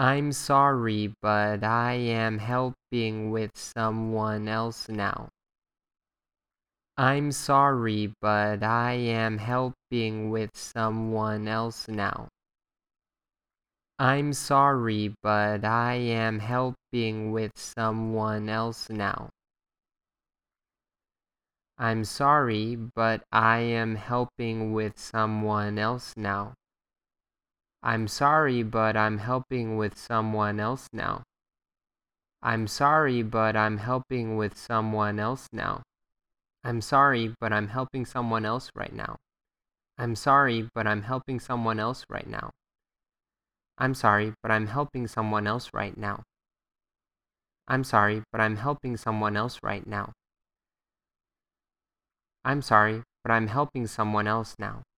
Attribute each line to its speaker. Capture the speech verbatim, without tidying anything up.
Speaker 1: I'm sorry, but I am helping with someone else now. I'm sorry, but I am helping with someone else now. I'm sorry, but I am helping with someone else now. I'm sorry, but I am helping with someone else now. I'm sorry, but I'm helping with someone else now. I'm sorry, but I'm helping with someone else now. I'm sorry, but I'm helping someone else right now. I'm sorry, but I'm helping someone else right now. I'm sorry, but I'm helping someone else right now. I'm sorry, but I'm helping someone else right now. I'm sorry, but I'm helping someone else now.